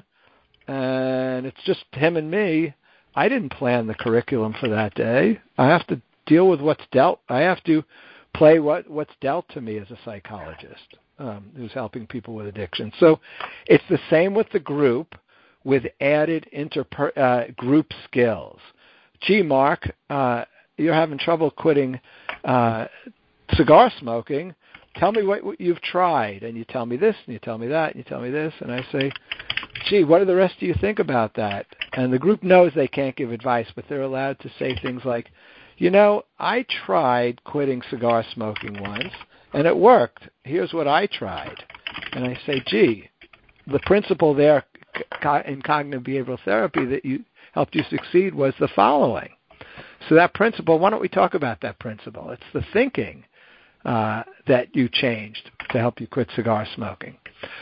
and it's just him and me, I didn't plan the curriculum for that day. I have to deal with what's dealt. I have to play what, what's dealt to me as a psychologist um, who's helping people with addiction. So it's the same with the group with added inter uh, group skills. Gee, Mark, uh, you're having trouble quitting uh, cigar smoking. Tell me what, what you've tried. And you tell me this, and you tell me that, and you tell me this. And I say, gee, what do the rest of you think about that? And the group knows they can't give advice, but they're allowed to say things like, you know, I tried quitting cigar smoking once, and it worked. Here's what I tried. And I say, gee, the principle there in cognitive behavioral therapy that you helped you succeed was the following. So that principle, why don't we talk about that principle? It's the thinking uh, that you changed to help you quit cigar smoking.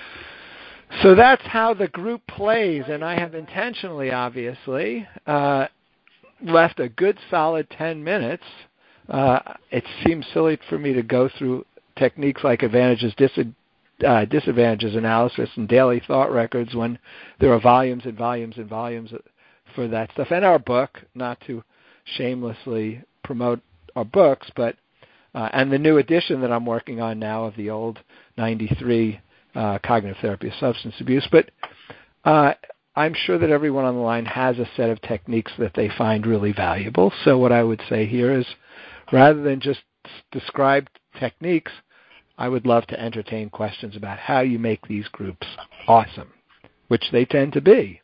So that's how the group plays, and I have intentionally, obviously, uh, left a good solid ten minutes. Uh, it seems silly for me to go through techniques like advantages, dis- uh, disadvantages analysis and daily thought records when there are volumes and volumes and volumes for that stuff. And our book, not to shamelessly promote our books, but uh, and the new edition that I'm working on now of the old ninety-three Uh, cognitive therapy of substance abuse, but uh, I'm sure that everyone on the line has a set of techniques that they find really valuable. So what I would say here is, rather than just describe techniques, I would love to entertain questions about how you make these groups awesome, which they tend to be.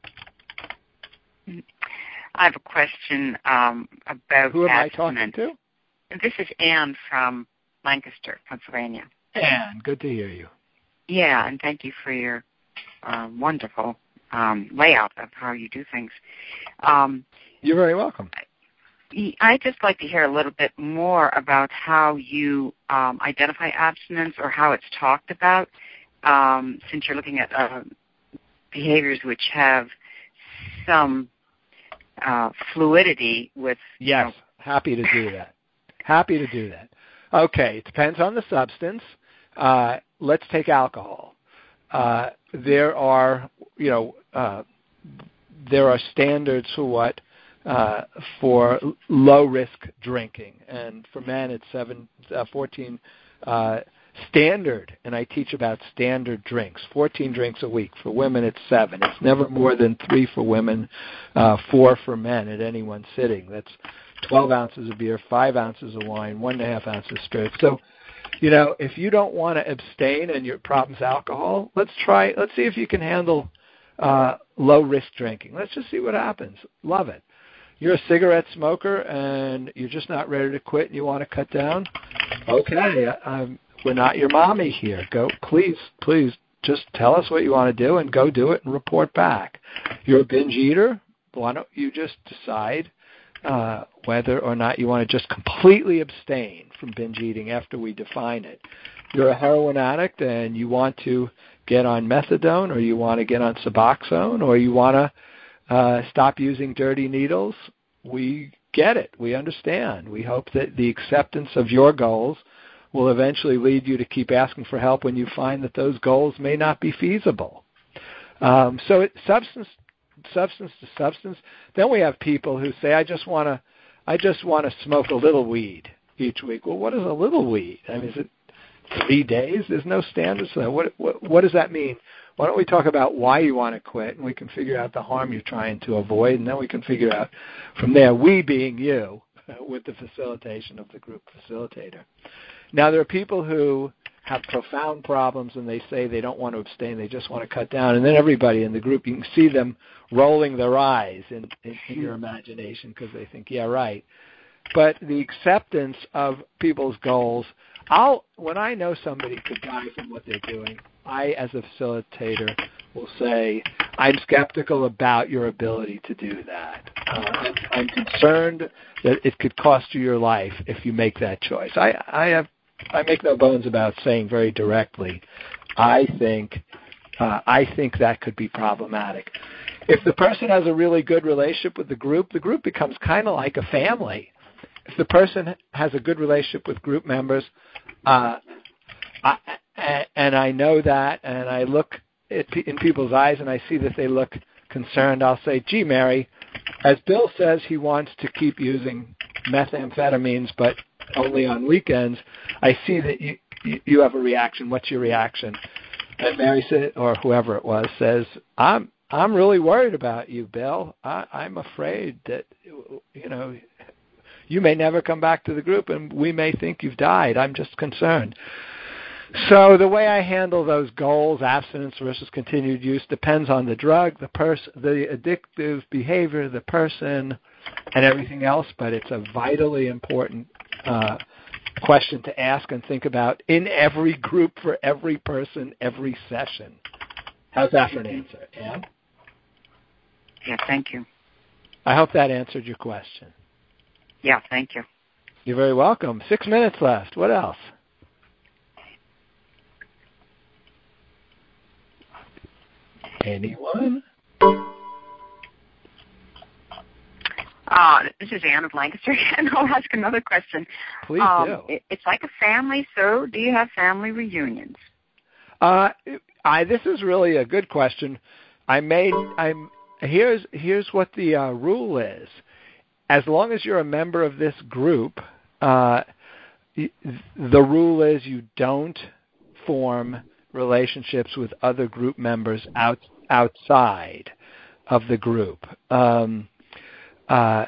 I have a question um, about Who am abstinence. I talking to? This is Anne from Lancaster, Pennsylvania. Anne, good to hear you. Yeah, and thank you for your uh, wonderful um, layout of how you do things. Um, You're very welcome. I'd just like to hear a little bit more about how you um, identify abstinence or how it's talked about, um, since you're looking at uh, behaviors which have some uh, fluidity with... Yes, you know, happy to do that. Happy to do that. Okay, it depends on the substance. Uh, let's take alcohol. Uh, there are, you know, uh, there are standards for what uh, for low risk drinking, and for men it's seven, uh, fourteen uh, standard. And I teach about standard drinks, fourteen drinks a week. For women, it's seven. It's never more than three for women, uh, four for men at any one sitting. That's twelve ounces of beer, five ounces of wine, one and a half ounces of spirits. So you know, if you don't want to abstain and your problem's alcohol, let's try, let's see if you can handle uh, low-risk drinking. Let's just see what happens. Love it. You're a cigarette smoker and you're just not ready to quit and you want to cut down? Okay, I'm, we're not your mommy here. Go, please, please, just tell us what you want to do and go do it and report back. You're a binge eater? Why don't you just decide uh, whether or not you want to just completely abstain from binge eating after we define it. You're a heroin addict and you want to get on methadone, or you want to get on Suboxone, or you want to uh, stop using dirty needles. We get it. We understand. We hope that the acceptance of your goals will eventually lead you to keep asking for help when you find that those goals may not be feasible. Um, so it, substance substance to substance. Then we have people who say, I just want to I just want to smoke a little weed each week. Well, what is a little weed? I mean, is it three days? There's no standards for that. What, what, what does that mean? Why don't we talk about why you want to quit, and we can figure out the harm you're trying to avoid, and then we can figure out from there, we being you, with the facilitation of the group facilitator. Now, there are people who have profound problems, and they say they don't want to abstain, they just want to cut down, and then everybody in the group, you can see them rolling their eyes in, in, in your imagination because they think, yeah, right. But the acceptance of people's goals, I'll when I know somebody could die from what they're doing, I, as a facilitator, will say, I'm skeptical about your ability to do that. Uh, I'm, I'm concerned that it could cost you your life if you make that choice. I, I have, I make no bones about saying very directly, I think, uh, I think that could be problematic. If the person has a really good relationship with the group, the group becomes kind of like a family. If the person has a good relationship with group members, uh, I, and I know that, and I look at, in people's eyes and I see that they look concerned, I'll say, gee, Mary, as Bill says he wants to keep using methamphetamines but only on weekends, I see that you, you have a reaction. What's your reaction? And Mary said, or whoever it was, says, I'm I'm really worried about you, Bill. I, I'm afraid that, you know, you may never come back to the group and we may think you've died. I'm just concerned. So the way I handle those goals, abstinence versus continued use, depends on the drug, the pers- the addictive behavior, the person, and everything else, but it's a vitally important uh, question to ask and think about in every group for every person, every session. How's that for an answer, Anne? Yeah, thank you. I hope that answered your question. Yeah, thank you. You're very welcome. Six minutes left. What else? Anyone? Uh, this is Anne of Lancaster, and I'll ask another question. Please um, do. It, it's like a family, so do you have family reunions? Uh, I, this is really a good question. I made. I'm here's here's what the uh, rule is. As long as you're a member of this group, uh, the rule is you don't form relationships with other group members out, outside of the group. Um, uh,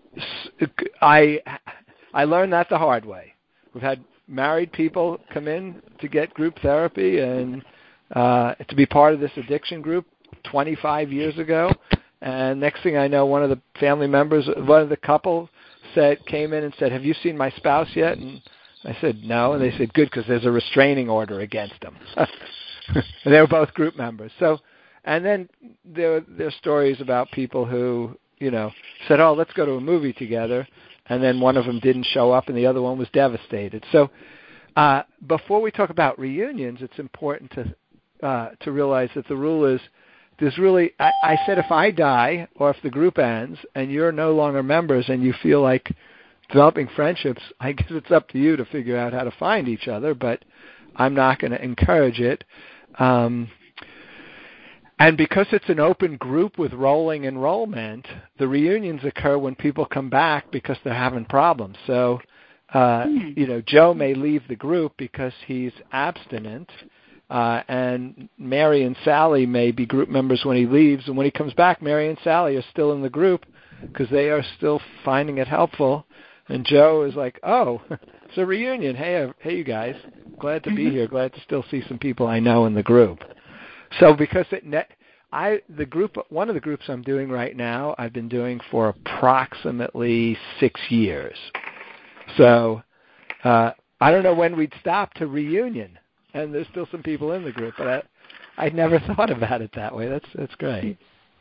I I learned that the hard way. We've had married people come in to get group therapy and uh, to be part of this addiction group twenty-five years ago. And next thing I know, one of the family members, one of the couple, said came in and said, "Have you seen my spouse yet?" And I said, "No." And they said, "Good, because there's a restraining order against them." And they were both group members. So, and then there there are stories about people who, you know, said, "Oh, let's go to a movie together," and then one of them didn't show up, and the other one was devastated. So, uh, before we talk about reunions, it's important to uh, to realize that the rule is. There's really, I, I said if I die or if the group ends and you're no longer members and you feel like developing friendships, I guess it's up to you to figure out how to find each other, but I'm not going to encourage it. Um, and because it's an open group with rolling enrollment, the reunions occur when people come back because they're having problems. So, uh, mm. you know, Joe may leave the group because he's abstinent. Uh, and Mary and Sally may be group members when he leaves, and when he comes back, Mary and Sally are still in the group because they are still finding it helpful. And Joe is like, "Oh, It's a reunion. Hey, uh, hey, you guys. Glad to be here. Glad to still see some people I know in the group. So because it net, I the group one of the groups I'm doing right now, I've been doing for approximately six years. So uh, I don't know when we'd stop to reunion, and there's still some people in the group, but I I'd never thought about it that way. That's that's great.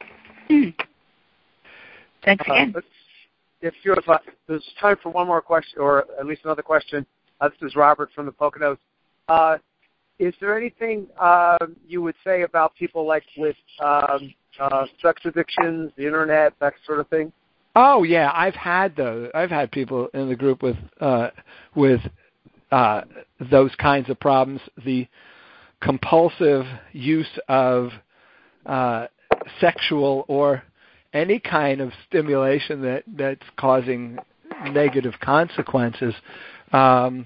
Thanks again. Uh, if you have, uh, there's time for one more question, or at least another question. Uh, this is Robert from the Poconos. Uh, is there anything uh, you would say about people like with um, uh, sex addictions, the internet, that sort of thing? Oh yeah, I've had those. I've had people in the group with uh, with uh, those kinds of problems. The compulsive use of uh, sexual or any kind of stimulation that, that's causing negative consequences. Um,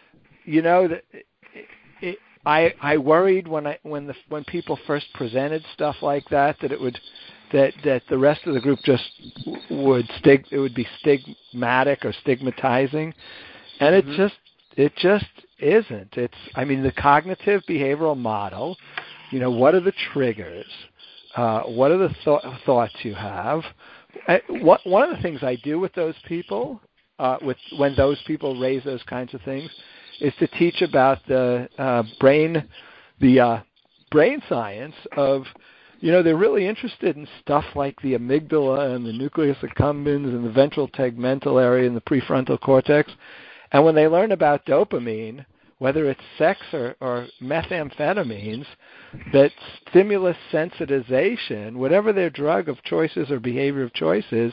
you know, that it, it, I I worried when I when the when people first presented stuff like that that it would that that the rest of the group just would stig it would be stigmatic or stigmatizing, and it mm-hmm. just it just isn't. It's I mean the cognitive behavioral model. You know, what are the triggers? Uh, what are the th- thoughts you have? I, what, one of the things I do with those people, uh, with when those people raise those kinds of things, is to teach about the uh, brain, the uh, brain science of, you know, they're really interested in stuff like the amygdala and the nucleus accumbens and the ventral tegmental area and the prefrontal cortex, and when they learn about dopamine, whether it's sex or, or methamphetamines, that stimulus sensitization, whatever their drug of choices or behavior of choices,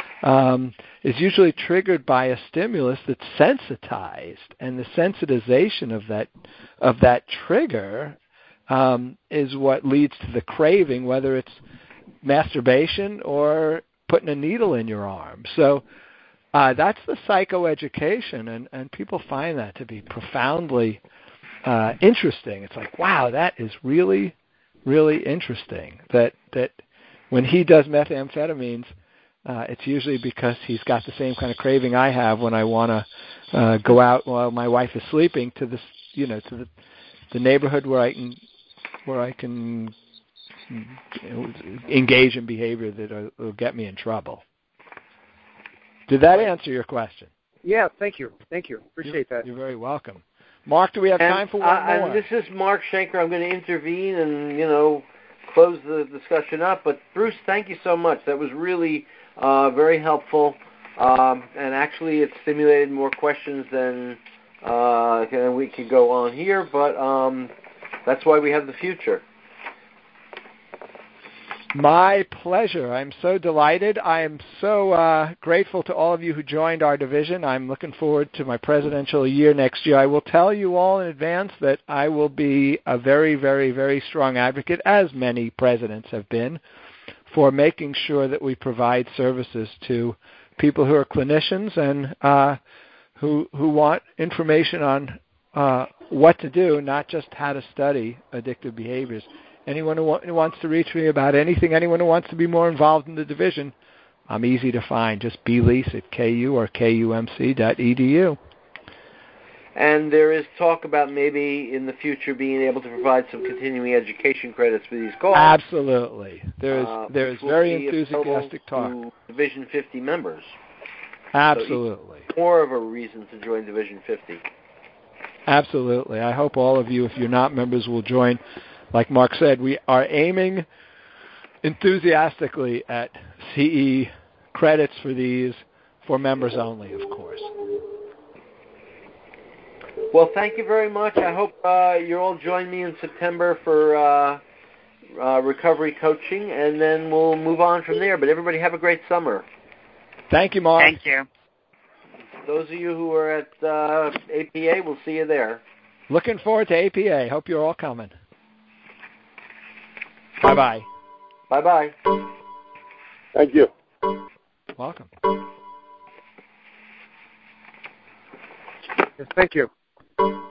um, is usually triggered by a stimulus that's sensitized, and the sensitization of that of that trigger um, is what leads to the craving, whether it's masturbation or putting a needle in your arm. So. Uh, that's the psychoeducation, and, and people find that to be profoundly uh, interesting. It's like, wow, that is really, really interesting. That that when he does methamphetamines, uh, it's usually because he's got the same kind of craving I have when I want to uh, go out while my wife is sleeping to this, you know, to the, the neighborhood where I can where I can you know, engage in behavior that will get me in trouble. Did that answer your question? Yeah, thank you. Thank you. Appreciate you're, that. You're very welcome. Mark, do we have and, time for one uh, more? And this is Mark Schenker. I'm going to intervene and, you know, close the discussion up. But, Bruce, thank you so much. That was really uh, very helpful. Um, and actually it stimulated more questions than uh, we could go on here. But um, that's why we have the future. My pleasure. I'm so delighted. I am so uh, grateful to all of you who joined our division. I'm looking forward to my presidential year next year. I will tell you all in advance that I will be a very, very, very strong advocate, as many presidents have been, for making sure that we provide services to people who are clinicians and uh, who who want information on uh, what to do, not just how to study addictive behaviors. Anyone who, wa- who wants to reach me about anything, anyone who wants to be more involved in the division, I'm easy to find. Just blease at K U or K U M C dot E D U. And there is talk about maybe in the future being able to provide some continuing education credits for these calls. Absolutely. There is uh, there is very enthusiastic talk. To Division fifty members. Absolutely. So more of a reason to join Division fifty. Absolutely. I hope all of you, if you're not members, will join. Like Mark said, we are aiming enthusiastically at C E credits for these, for members only, of course. Well, thank you very much. I hope uh, you all join me in September for uh, uh, recovery coaching, and then we'll move on from there. But everybody have a great summer. Thank you, Mark. Thank you. Those of you who are at uh, A P A, we'll see you there. Looking forward to A P A. Hope you're all coming. Bye-bye. Bye-bye. Thank you. Welcome. Yes, thank you.